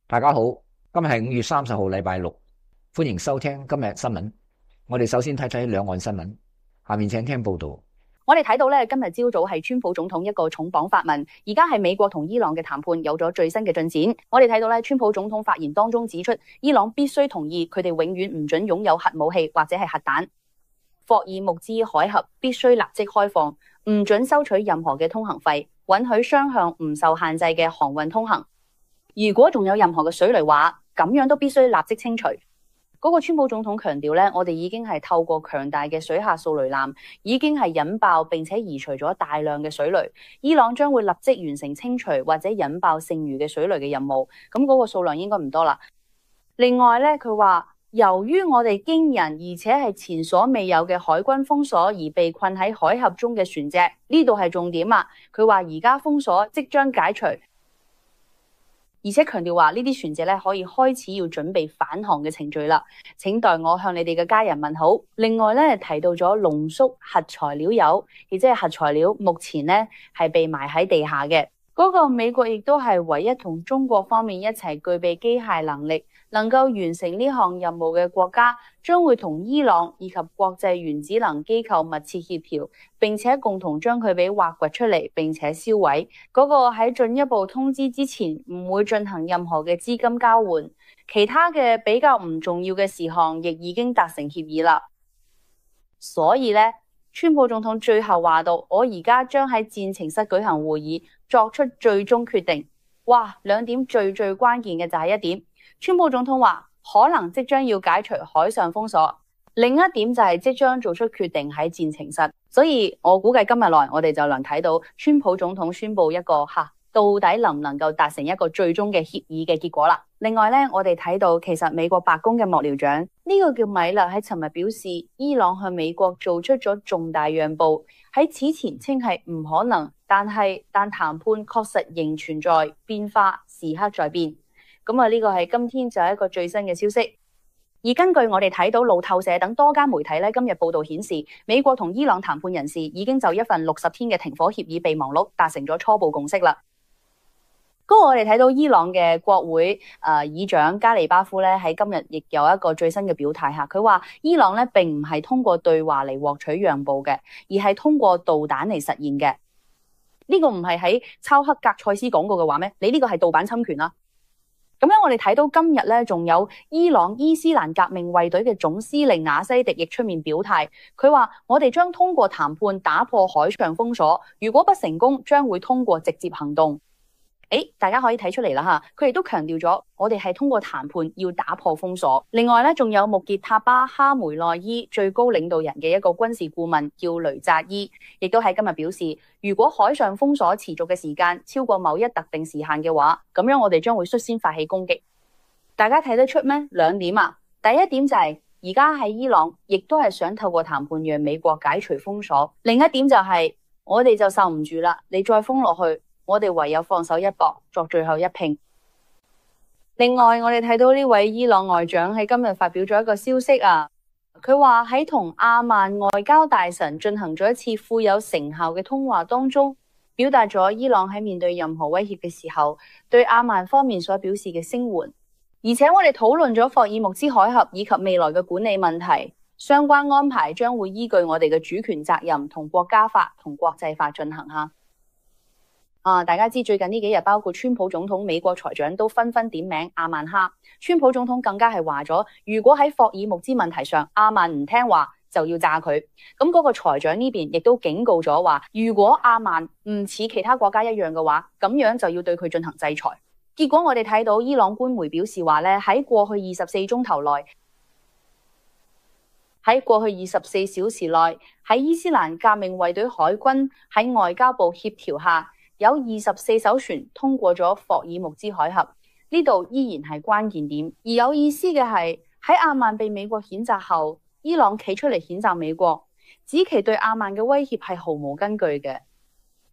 大家好，今日係5月30號，禮拜六，歡迎收聽今日新聞。我哋首先睇睇兩岸新聞，下面請聽報道。 我哋睇到咧，今日朝早係川普總統一個重磅發文，而家係美國同伊朗嘅談判有咗最新嘅進展。我哋睇到咧，川普總統發言當中指出，伊朗必須同意佢哋永遠唔准擁有核武器或者係核彈。霍爾木茲海峽必須立即開放，唔准收取任何嘅通行費，允許雙向唔受限制嘅航運通行。如果仲有任何嘅水雷話，咁樣都必須立即清除。嗰個川普總統強調咧，我哋已經係透過強大嘅水下掃雷艦，已經係引爆並且移除咗大量嘅水雷。伊朗將會立即完成清除或者引爆剩餘嘅水雷嘅任務。咁嗰個數量應該唔多啦。另外咧，佢話由於我哋驚人而且係前所未有嘅海軍封鎖而被困喺海峽中嘅船隻，呢度係重點啊！佢話而家封鎖即將解除。而且強調話呢啲船隻咧可以開始要準備返航嘅程序啦。請代我向你哋嘅家人問好。另外咧，提到咗濃縮核材料鈾，亦即係核材料，目前咧係被埋喺地下嘅。嗰個美國亦都係唯一同中國方面一齊具備機械能力，能夠完成呢項任務嘅國家，將會同伊朗以及國際原子能機構密切協調，並且共同將佢俾挖掘出嚟，並且銷毀。嗰個喺進一步通知之前，唔會進行任何嘅資金交換。其他嘅比較唔重要嘅事項，亦已經達成協議啦。所以咧，川普總統最後話到：我而家將喺戰情室舉行會議，作出最終決定。哇，兩點最關鍵嘅就係一點，川普總統話可能即將要解除海上封鎖，另一點就係即將做出決定喺戰情室。所以我估計今日內我哋就能睇到川普總統宣布一個到底能唔能夠達成一個最終嘅協議嘅結果啦。另外咧，我哋睇到其實美國白宮嘅幕僚長呢個叫米勒喺尋日表示，伊朗向美國做出咗重大讓步，喺此前稱係唔可能，但談判確實仍存在變化，時刻在變。咁呢個係今天就係一個最新嘅消息。而根據我哋睇到路透社等多間媒體咧，今日報道顯示，美國同伊朗談判人士已經就一份60天嘅停火協議備忘錄達成咗初步共識啦。我哋睇到伊朗嘅國會議長加里巴夫咧喺今日亦有一個最新嘅表態嚇，佢話伊朗咧並唔係通過對話嚟獲取讓步嘅，而係通過導彈嚟實現嘅。呢個唔係喺抄克格塞斯講過嘅話咩？你呢個係盜版侵權啦。咁樣我哋睇到今日咧，仲有伊朗伊斯蘭革命衛隊嘅總司令納西迪亦出面表態，佢話我哋將通過談判打破海上封鎖，如果不成功，將會通過直接行動。大家可以睇出嚟啦吓，佢亦都強調咗，我哋係通過談判要打破封鎖。另外咧，仲有穆傑塔巴哈梅內伊最高領導人嘅一個軍事顧問叫雷扎伊，亦都喺今日表示，如果海上封鎖持續嘅時間超過某一特定時限嘅話，咁樣我哋將會率先發起攻擊。大家睇得出咩？兩點啊，第一點就係而家喺伊朗，亦都係想透過談判讓美國解除封鎖。另一點就係我哋就受唔住啦，你再封落去，我哋唯有放手一搏，作最後一拼。另外，我哋睇到呢位伊朗外長喺今日發表咗一個消息啊，佢話喺同阿曼外交大臣進行咗一次富有成效嘅通話當中，表達咗伊朗喺面對任何威脅嘅時候，對阿曼方面所表示嘅聲援。而且我哋討論咗霍爾木茲海峽以及未來嘅管理問題，相關安排將會依據我哋嘅主權責任同國家法同國際法進行下。大家知最近呢幾日，包括川普總統、美國財長都紛紛點名阿曼哈。川普總統更加係話咗，如果喺霍爾木茲問題上阿曼唔聽話，就要炸佢。咁嗰個財長呢邊亦都警告咗話，如果阿曼唔似其他國家一樣嘅話，咁樣就要對佢進行制裁。結果我哋睇到伊朗官媒表示話咧，喺過去24鐘頭內，喺過去24小時內，喺伊斯蘭革命衛隊海軍喺外交部協調下，有24艘船通過咗霍爾木茲海峽，呢度依然係關鍵點。而有意思嘅係，喺阿曼被美國譴責後，伊朗企出嚟譴責美國，指其對阿曼嘅威脅係毫無根據嘅。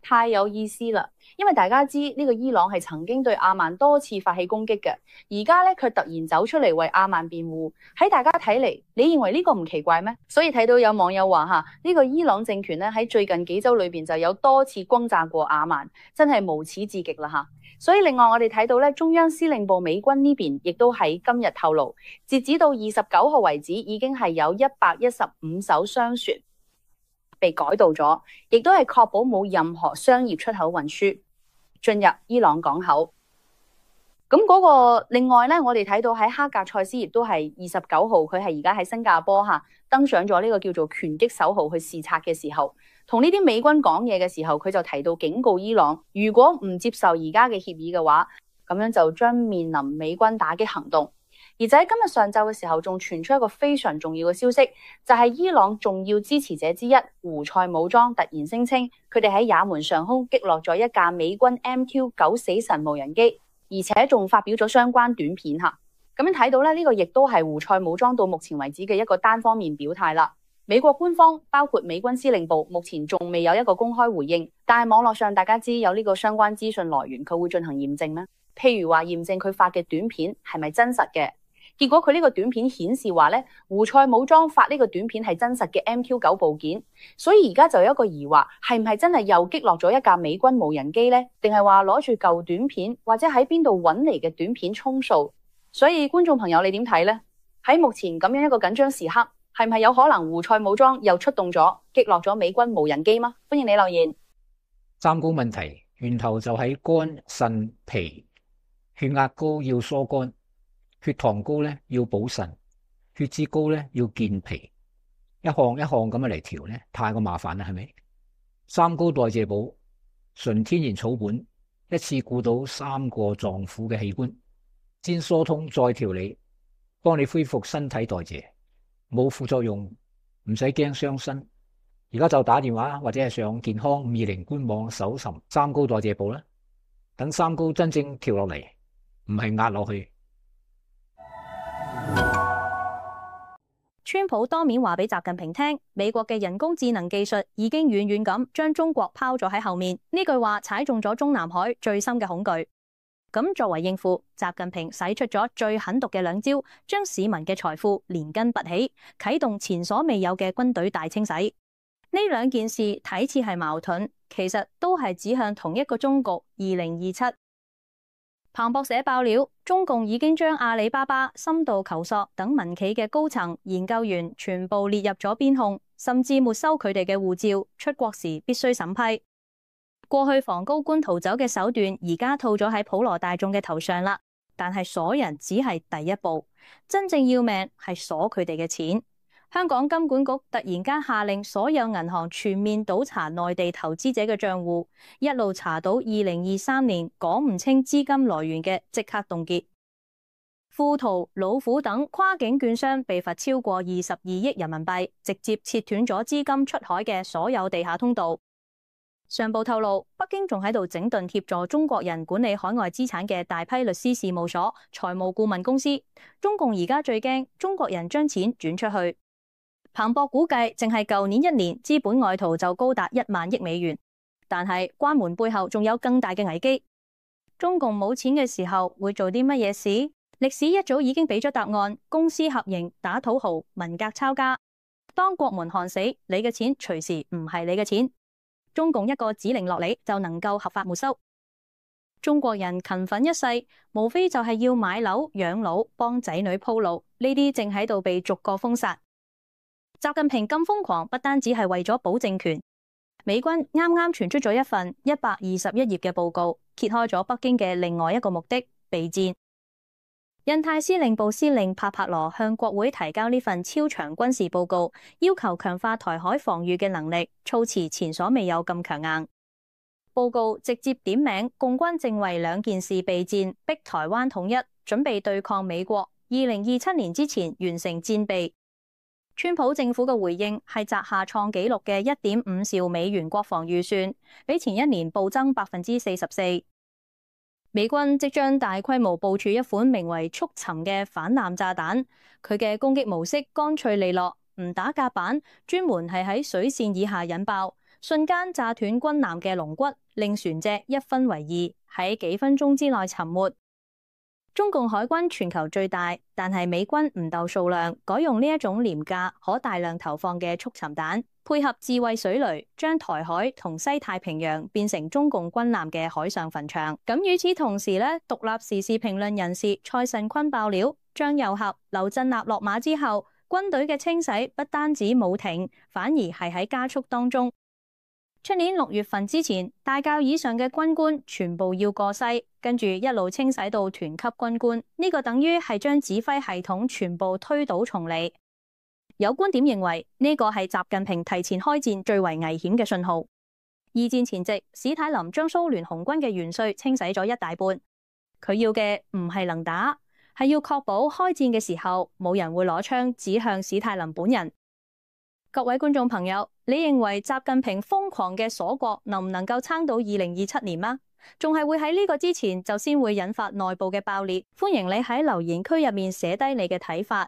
太有意思啦，因為大家知呢個伊朗係曾經對阿曼多次發起攻擊嘅，而家咧佢突然走出嚟為阿曼辯護，喺大家睇嚟，你認為呢個唔奇怪咩？所以睇到有網友話吓，呢個伊朗政權咧喺最近幾週裏邊就有多次轟炸過阿曼，真係無恥至極啦吓。所以另外我哋睇到咧，中央司令部美軍呢邊亦都喺今日透露，截止到29號為止，已經係有115艘商船被改道咗，亦都係確保冇任何商業出口運輸進入伊朗港口。咁嗰個另外咧，我哋睇到喺哈格塞斯亦都係29號，佢係而家喺新加坡登上咗呢個叫做拳擊手號去視察嘅時候，同呢啲美軍講嘢嘅時候，佢就提到警告伊朗，如果唔接受而家嘅協議嘅話，咁樣就將面臨美軍打擊行動。而就喺今日上晝嘅時候，仲傳出一個非常重要嘅消息，就係伊朗重要支持者之一胡塞武裝突然聲稱，佢哋喺也門上空擊落咗一架美軍 MQ-9死神無人機，而且仲發表咗相關短片吓。咁樣睇到咧，呢個亦都係胡塞武裝到目前為止嘅一個單方面表態啦。美國官方包括美軍司令部目前仲未有一個公開回應，但係網絡上大家知有呢個相關資訊來源，佢會進行驗證咩？譬如話驗證佢發嘅短片係咪真實嘅？結果佢呢個短片顯示話咧，胡塞武裝發呢個短片係真實嘅 MQ-9 部件，所以而家就有一個疑惑，係唔係真係又擊落咗一架美軍無人機呢？定係話攞住舊短片或者喺邊度揾嚟嘅短片充數？所以觀眾朋友你點睇呢？喺目前咁樣一個緊張時刻，係唔係有可能胡塞武裝又出動咗擊落咗美軍無人機嗎？歡迎你留言。 三高問題源頭就喺肝、腎、脾，血壓高要疏肝。血糖高咧要補腎，血脂高咧要健脾，一項一項咁樣嚟調咧，太過麻煩啦，係咪？三高代謝補，純天然草本，一次顧到3個臟腑嘅器官，先疏通再調理，幫你恢復身體代謝，冇副作用，唔使驚傷身。而家就打電話或者係上健康520官網搜尋三高代謝補啦，等三高真正調落嚟，唔係壓落去。 川普當面話俾習近平聽，美國嘅人工智能技術已經遠遠咁將中國拋咗喺後面。呢句話踩中咗中南海最深嘅恐懼。咁作為應付，習近平使出咗最狠毒嘅兩招，將市民嘅財富連根拔起，啟動前所未有嘅軍隊大清洗。呢兩件事睇似係矛盾，其實都係指向同一個終局2027。彭博社爆料，中共已經將阿里巴巴、深度求索等民企嘅高層研究員全部列入咗邊控，甚至沒收佢哋嘅護照，出國時必須審批。過去防高官逃走嘅手段，而家套咗喺普羅大眾嘅頭上啦。但係鎖人只係第一步，真正要命係鎖佢哋嘅錢。香港金管局突然間下令所有銀行全面倒查內地投資者嘅賬戶，一路查到2023年講唔清資金來源嘅即刻凍結。富途、老虎等跨境券商被罰超過22億人民幣，直接切斷咗資金出海嘅所有地下通道。上報透露，北京仲喺度整頓協助中國人管理海外資產嘅大批律師事務所、財務顧問公司。中共而家最驚中國人將錢轉出去。彭博估計，淨係舊年1年資本外逃就高達1萬億美元。但係關門背後仲有更大嘅危機。中共冇錢嘅時候會做啲乜嘢事？歷史一早已經俾咗答案：公私合營、打土豪、文革抄家。當國門看死，你嘅錢隨時唔係你嘅錢。中共一個指令落嚟就能夠合法沒收。中國人勤奮一世，無非就係要買樓、養老、幫仔女鋪路，呢啲正喺度被逐個封殺。習近平咁瘋狂，不單止係為咗保政權。美軍啱啱傳出咗一份121頁嘅報告，揭開咗北京嘅另外一個目的——備戰。印太司令部司令帕帕羅向國會提交呢份超長軍事報告，要求強化台海防禦嘅能力，措辭前所未有咁強硬。報告直接點名共軍正為2件事備戰，逼台灣統一，準備對抗美國，2027年之前完成戰備。川普政府嘅回應係擲下創紀錄嘅1.5兆美元國防預算，比前一年暴增44%。美軍即將大規模部署一款名為速尋嘅反艦炸彈，佢嘅攻擊模式乾脆利落，唔打甲板，專門係喺水線以下引爆， 瞬間炸斷軍艦嘅龍骨，令船隻一分為二，喺幾分鐘之內沉沒。中共海軍全球最大，但係美軍唔鬥數量，改用呢一種廉價、可大量投放嘅速沉彈，配合智慧水雷，將台海同西太平洋變成中共軍艦嘅海上墳場。咁與此同時呢，獨立時事評論人士蔡慎坤爆料，張又俠、劉振立落馬之後，軍隊嘅清洗不單止冇停，反而係喺加速當中。出年6月份之前，大校以上嘅軍官全部要過西，跟住一路清洗到團級軍官，呢個等於係將指揮系統全部推倒重嚟。有觀點認為呢個係習近平提前開戰最為危險嘅信號。二戰前夕，史太林將蘇聯紅軍嘅元帥清洗咗一大半，佢要嘅唔係能打，係要確保開戰嘅時候冇人會攞槍指向史太林本人。各位觀眾朋友，你認為習近平瘋狂嘅鎖國能唔能夠撐到2027年嗎？仲係會喺呢個之前就先會引發內部嘅爆裂？歡迎你喺留言區入面寫低你嘅睇法。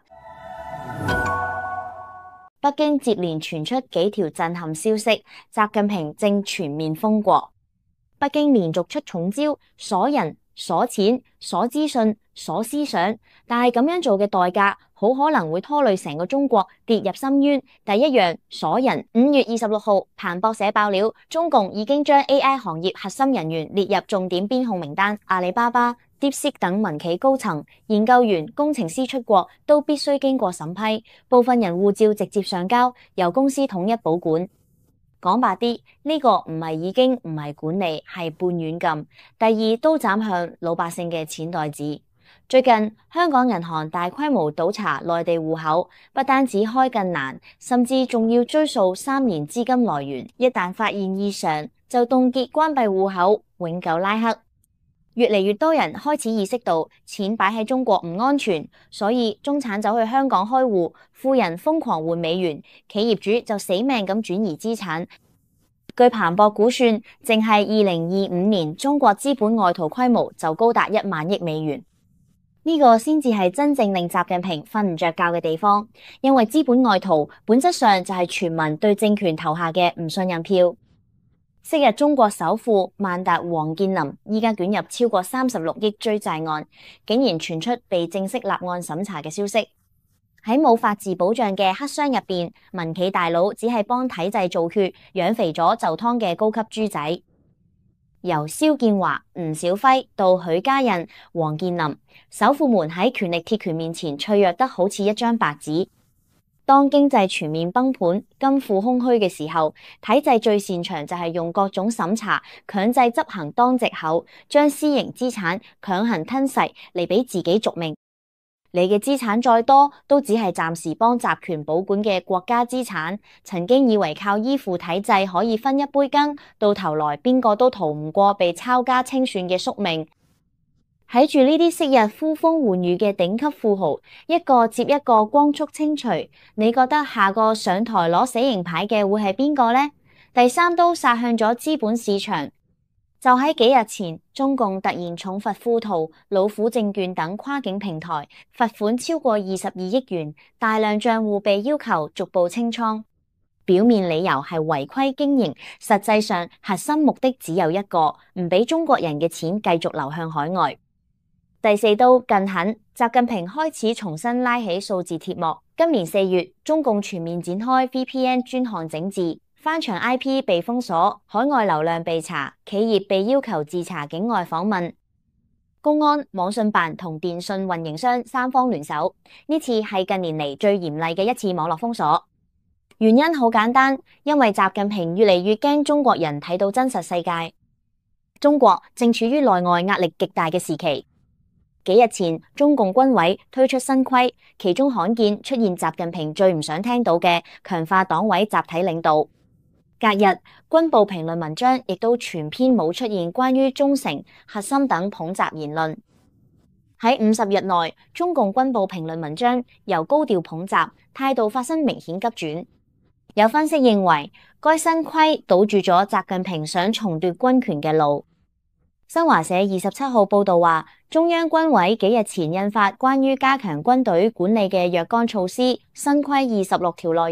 北京接連傳出幾條震撼消息，習近平正全面封國。北京連續出重招，鎖人、鎖錢、鎖資訊、鎖思想，但係咁樣做嘅代價好可能會拖累成個中國跌入深淵。第一樣，鎖人。5月26號，彭博社爆料，中共已經將 AI 行業核心人員列入重點邊控名單，阿里巴巴、DeepSeek 等民企高層、研究員、工程師出國都必須經過審批，部分人護照直接上交，由公司統一保管。講白啲，呢個唔係已經唔係管理，係半軟禁。第二，都斬向老百姓嘅錢袋子。最近香港銀行大規模倒查內地戶口，不單止開更難，甚至仲要追溯3年資金來源。一旦發現異常，就凍結關閉戶口，永久拉黑。越嚟越多人開始意識到錢擺喺中國唔安全，所以中產走去香港開戶，富人瘋狂換美元，企業主就死命咁轉移資產。據彭博估算，淨係2025年中國資本外逃規模就高達1萬億美元。呢個先至係真正令習近平瞓唔着覺嘅地方，因為資本外逃本質上就係全民對政權投下嘅唔信任票。昔日中國首富萬達王健林依家捲入超過36億追債案，竟然傳出被正式立案審查嘅消息。喺冇法治保障嘅黑箱入邊，民企大佬只係幫體制造血，養肥咗就湯嘅高級豬仔。由肖建華、吳小輝到許家印、王健林，首富們喺權力鐵拳面前脆弱得好似一張白紙。當經濟全面崩盤、金庫空虛嘅時候，體制最擅長就係用各種審查、強制執行當藉口，將私營資產強行吞噬嚟俾自己續命。你嘅資產再多，都只係暫時幫集權保管嘅國家資產。曾經以為靠依附體制可以分一杯羹，到頭來邊個都逃唔過被抄家清算嘅宿命。睇住呢啲昔日呼風喚雨嘅頂級富豪，一個接一個光速清除，你覺得下個上台攞死刑牌嘅會係邊個呢？第三刀殺向咗資本市場。就喺幾日前，中共突然重罰富途、老虎證券等跨境平台，罰款超過22億元，大量賬戶被要求逐步清倉。表面理由係違規經營，實際上核心目的只有一個，唔俾中國人嘅錢繼續流向海外。第四刀更狠，習近平開始重新拉起數字鐵幕。今年4月，中共全面展開 VPN 專項整治。翻牆 IP 被封鎖，海外流量被查，企業被要求自查境外訪問。公安、網信辦同電信運營商三方聯手，呢次係近年嚟最嚴厲嘅一次網絡封鎖。原因好簡單，因為習近平越嚟越驚中國人睇到真實世界。中國正處於內外壓力極大嘅時期。幾日前，中共軍委推出新規，其中罕見出現習近平最唔想聽到嘅強化黨委集體領導。隔日，軍報評論文章亦都全篇冇出現關於忠誠、核心等捧習言論。喺50日內，中共軍報評論文章由高調捧習態度發生明顯急轉。有分析認為，該新規堵住咗習近平想重奪軍權嘅路。新華社27號報道話，中央軍委幾日前印發關於加強軍隊管理嘅若干措施，新規26條內容。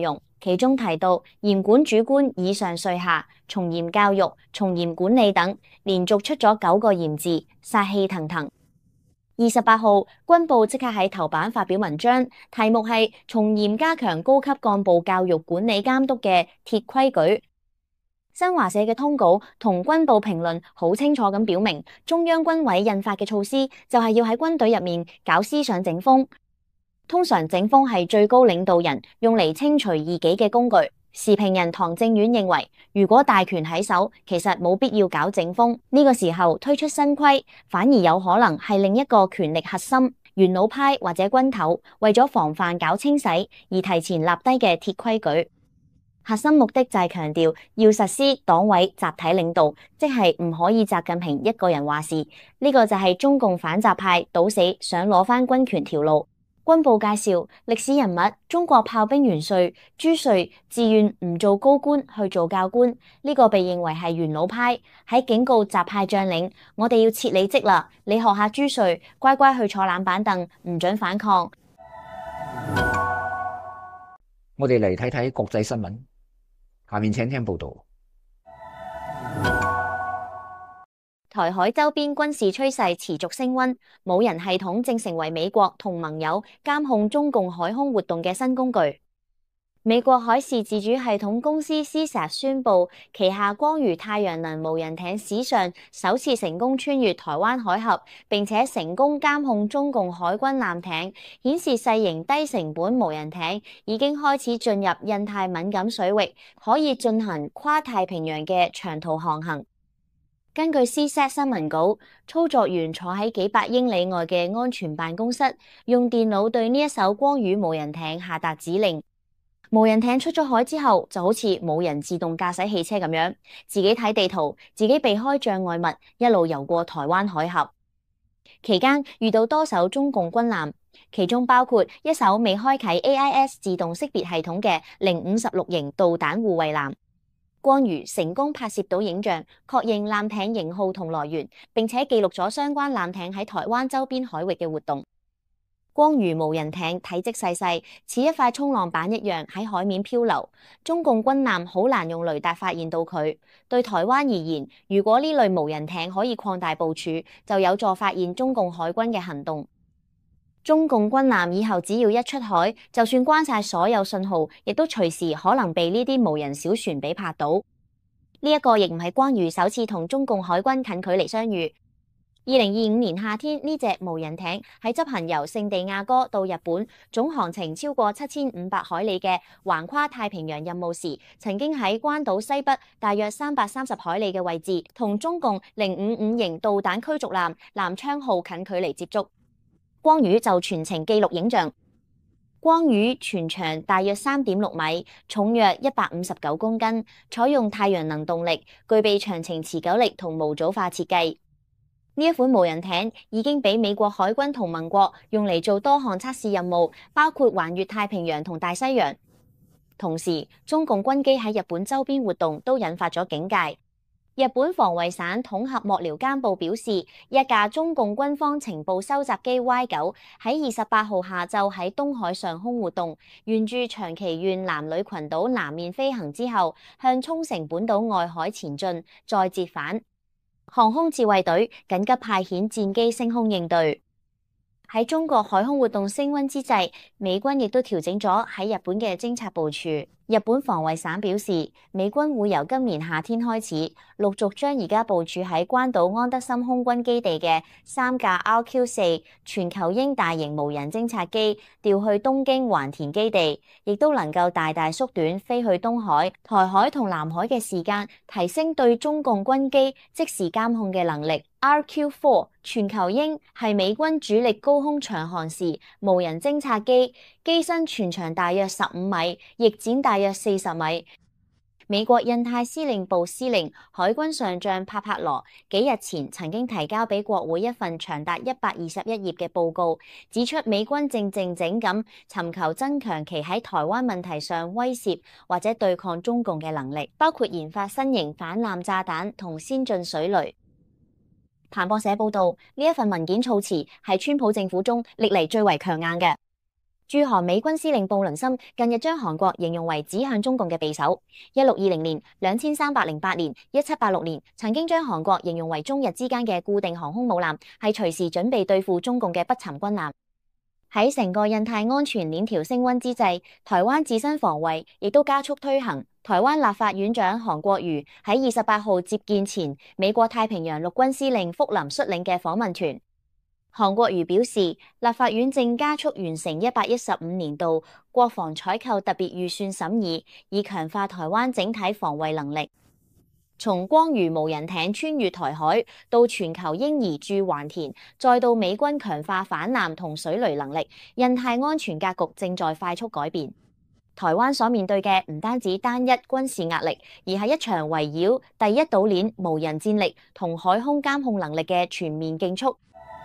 其中提到嚴管主官以上稅下，從嚴教育、從嚴管理等，連續出咗9個嚴字，殺氣騰騰。28號，軍報即刻喺頭版發表文章，題目係從嚴加強高級幹部教育管理監督嘅鐵規矩。新華社嘅通稿同軍報評論好清楚咁表明，中央軍委印發嘅措施就係要喺軍隊入面搞思想整風。通常整風係最高領導人用嚟清除異己嘅工具。時評人唐正遠認為，如果大權喺手，其實冇必要搞整風。呢個時候推出新規，反而有可能係另一個權力核心元老派或者軍頭為咗防範搞清洗而提前立低嘅鐵規矩。核心目的就係強調要實施黨委集體領導，即係唔可以習近平一個人話事。呢個就係中共反習派賭死想攞返軍權條路。軍報介紹歷史人物中國炮兵元帥朱瑞自願唔做高官去做教官，呢個被認為係元老派，喺警告習派將領，我哋要撤你職啦，你學下朱瑞，乖乖去坐冷板凳，唔准反抗。 我哋嚟睇睇國際新聞，下面請聽報道。 台海周邊軍事趨勢持續升溫，無人系統正成為美國同盟友監控中共海空活動嘅新工具。美國海事自主系統公司 CSAT 宣布，旗下光魚太陽能無人艇史上首次成功穿越台灣海峽，並且成功監控中共海軍艦艇，顯示細型低成本無人艇已經開始進入印太敏感水域，可以進行跨太平洋嘅長途航行。根據 CSAT 新聞稿，操作員坐喺幾百英里外嘅安全辦公室，用電腦對呢一艘光魚無人艇下達指令。無人艇出咗海之後，就好似冇人自動駕駛汽車咁樣，自己睇地圖，自己避開障礙物，一路游過台灣海峽。期間遇到多艘中共軍艦，其中包括一艘未開啟 AIS 自動識別系統嘅056型導彈護衛艦。光魚成功拍攝到影像，確認艦艇型號同來源，並且記錄咗相關艦艇喺台灣周邊海域嘅活動。光魚無人艇體積細細，似一塊衝浪板一樣喺海面漂流，中共軍艦好難用雷達發現到佢。對台灣而言，如果呢類無人艇可以擴大部署，就有助發現中共海軍嘅行動。中共軍艦以後只要一出海，就算關晒所有信號，亦都隨時可能被呢啲無人小船俾拍到。呢一個亦唔係光魚首次同中共海軍近距離相遇。2025年夏天，呢隻無人艇喺執行由聖地亞哥到日本總航程超過7500海里嘅橫跨太平洋任務時，曾經喺關島西北大約330海里嘅位置，同中共055型導彈驅逐艦南昌號近距離接觸。光魚就全程記錄影像。光魚全長大約3.6米，重約159公斤，採用太陽能動力，具備長程持久力同模組化設計。呢一款無人艇已經俾美國海軍同盟國用嚟做多項測試任務，包括環越太平洋同大西洋。同時，中共軍機喺日本周邊活動都引發咗警戒。日本防衛省統合幕僚監部表示，一架中共軍方情報收集機 Y9 喺28號下晝喺東海上空活動，沿住長崎縣男女群島南面飛行之後，向沖繩本島外海前進，再折返。航空自衛隊緊急派遣戰機升空應對。喺中國海空活動升溫之際，美軍亦都調整咗喺日本嘅偵察部署。日本防衛省表示，美軍會由今年夏天開始，陸續將而家部署喺關島安德森空軍基地嘅3架 RQ-4全球鷹大型無人偵察機調去東京環田基地，亦都能夠大大縮短飛去東海、台海同南海嘅時間，提升對中共軍機即時監控嘅能力。RQ-4 全球鷹係美軍主力高空長航時無人偵察機，機身全長大約15米，翼展大約40米。美國印太司令部司令海軍上將帕帕羅幾日前曾經提交俾國會一份長達121頁嘅報告，指出美軍正靜靜咁尋求增強其喺台灣問題上威懾或者對抗中共嘅能力，包括研發新型反艦炸彈同先進水雷。彭博社報道，呢一份文件措辭係川普政府中歷嚟最為強硬嘅。 駐韓美軍司令布倫森近日將韓國形容為指向中共嘅匕首。1620年、2308年、1786年，曾經將韓國形容為中日之間嘅固定航空母艦，係隨時準備對付中共嘅不沉軍艦。喺成個印太安全鏈條升溫之際，台灣自身防衛亦都加速推行。台灣立法院長韓國瑜喺28號接見前美國太平洋陸軍司令福林率領嘅訪問團。韓國瑜表示，立法院正加速完成115年度國防採購特別預算審議，以強化台灣整體防衛能力。從光魚無人艇穿越台海，到全球嬰兒駐橫田，再到美軍強化反艦同水雷能力，印太安全格局正在快速改變。台灣所面對嘅唔單止單一軍事壓力，而係一場圍繞第一島鏈、無人戰力同海空監控能力嘅全面競速。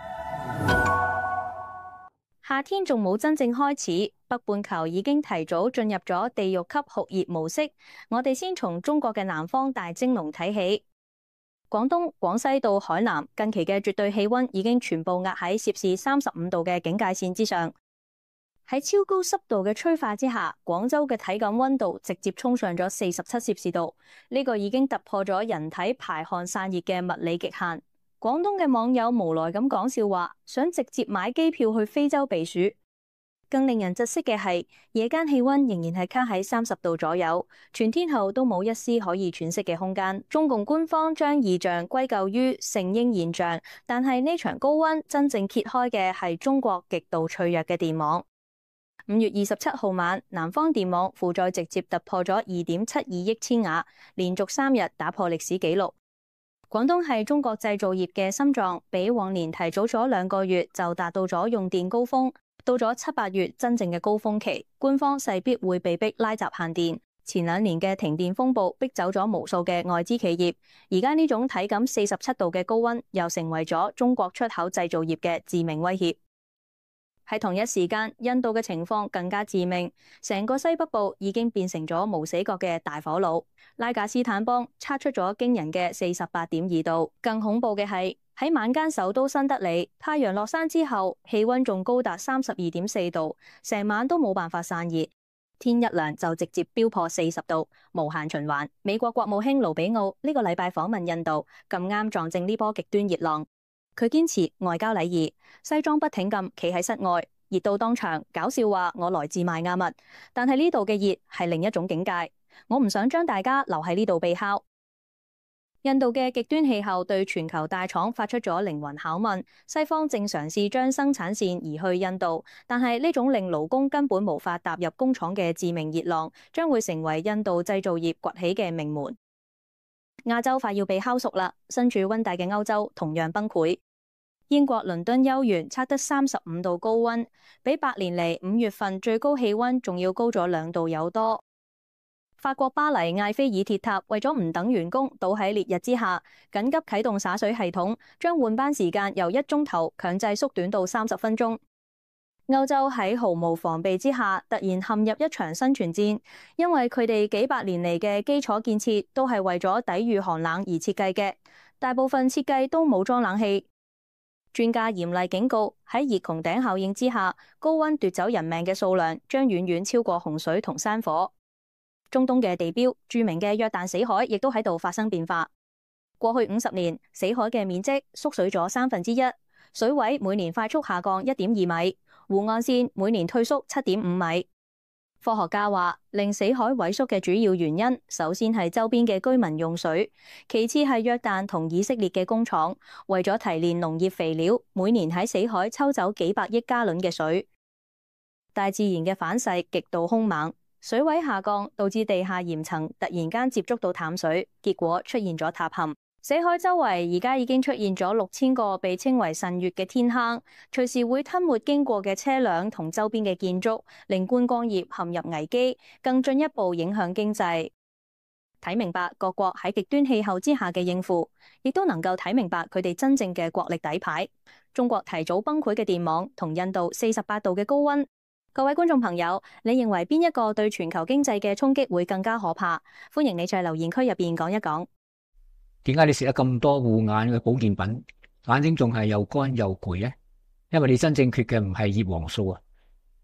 夏天仲冇真正開始，北半球已經提早進入咗地獄級酷熱模式。我哋先從中國嘅南方大蒸籠睇起，廣東、廣西到海南，近期嘅絕對氣溫已經全部壓喺攝氏35度嘅警戒線之上。喺超高濕度嘅催化之下，廣州嘅體感溫度直接衝上咗47攝氏度，呢個已經突破咗人體排汗散熱嘅物理極限。廣東嘅網友無奈咁講笑話，想直接買機票去非洲避暑。更令人窒息嘅係，夜間氣溫仍然係卡喺30度左右，全天候都冇一絲可以喘息嘅空間。中共官方將異象歸咎於聖嬰現象，但係呢場高溫真正揭開嘅係中國極度脆弱嘅電網。5月27號晚，南方電網負載直接突破咗2.72億千瓦，連續3日打破歷史紀錄。廣東係中國製造業嘅心臟，比往年提早咗2個月就達到咗用電高峰。到咗7、8月真正嘅高峰期，官方勢必會被逼拉閘限電。前2年嘅停電風暴逼走咗無數嘅外資企業，而家呢種體感47度嘅高溫又成為咗中國出口製造業嘅致命威脅。喺同一時間，印度嘅情況更加致命，成個西北部已經變成咗無死角嘅大火爐。拉賈斯坦邦測出咗驚人嘅48.2度，更恐怖嘅係喺晚間首都新德里，太陽落山之後，氣溫仲高達32.4度，成晚都冇辦法散熱，天一亮就直接飆破40度，無限循環。美國國務卿盧比奧呢個禮拜訪問印度，咁啱撞正呢波極端熱浪。佢堅持外交禮儀，西裝筆挺咁企喺室外，熱到當場搞笑話我來自邁阿密，但係呢度嘅熱係另一種境界，我唔想將大家留喺呢度被烤。印度嘅極端氣候對全球大廠發出咗靈魂拷問，西方正嘗試將生產線移去印度，但係呢種令勞工根本無法踏入工廠嘅致命熱浪，將會成為印度製造業崛起嘅命門。亞洲快要被烤熟啦，身處溫帶嘅歐洲同樣崩潰。英國倫敦休園測得35度高溫，比8年嚟5月份最高氣溫仲要高咗2度有多。法國巴黎艾菲爾鐵塔為咗唔等員工倒喺烈日之下，緊急啟動灑水系統，將換班時間由1鐘頭強制縮短到30分鐘。歐洲喺毫無防備之下，突然陷入一場生存戰，因為佢哋幾百年嚟嘅基礎建設都係為咗抵禦寒冷而設計嘅，大部分設計都冇裝冷氣。專家嚴厲警告，喺熱穹頂效應之下，高溫奪走人命嘅數量將遠遠超過洪水同山火。中東嘅地標，著名嘅約旦死海亦都喺度發生變化。過去50年，死海嘅面積縮水咗1/3，水位每年快速下降1.2米，湖岸線每年退縮7.5米。科學家話，令死海萎縮嘅主要原因，首先係周邊嘅居民用水，其次係約旦同以色列嘅工廠為咗提煉農業肥料，每年喺死海抽走幾百億加侖嘅水。大自然嘅反噬極度兇猛，水位下降導致地下鹽層突然間接觸到淡水，結果出現咗塌陷。死海周圍而家已經出現咗6000個被稱為腎穴嘅天坑，隨時會吞沒經過嘅車輛同周邊嘅建築，令觀光業陷入危機，更進一步影響經濟。睇明白各國喺極端氣候之下嘅應付，亦都能夠睇明白佢哋真正嘅國力底牌。中國提早崩潰嘅電網同印度48度嘅高溫。各位觀眾朋友，你認為邊一個對全球經濟嘅衝擊會更加可怕？歡迎你在留言區入邊講一講。 點解你食咗咁多護眼嘅保健品，眼睛仲係又乾又攰呢？因為你真正缺嘅唔係葉黃素啊，而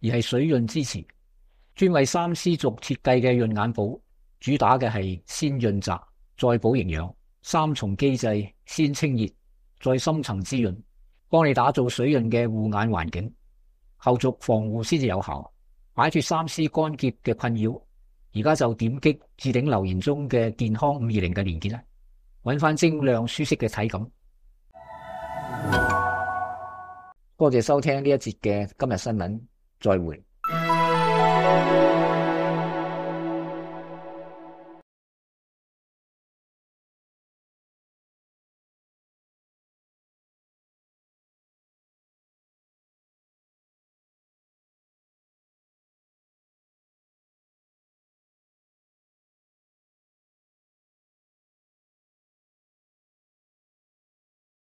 而係水潤之詞。專為三絲族設計嘅潤眼寶，主打嘅係先潤澤，再補營養，三重機制，先清熱，再深層滋潤，幫你打造水潤嘅護眼環境，後續防護先至有效，擺脫三絲乾澀嘅困擾。而家就點擊置頂留言中嘅健康520嘅連結啦，揾翻精亮舒適嘅體感。多謝收聽呢一節嘅今日新聞，再會。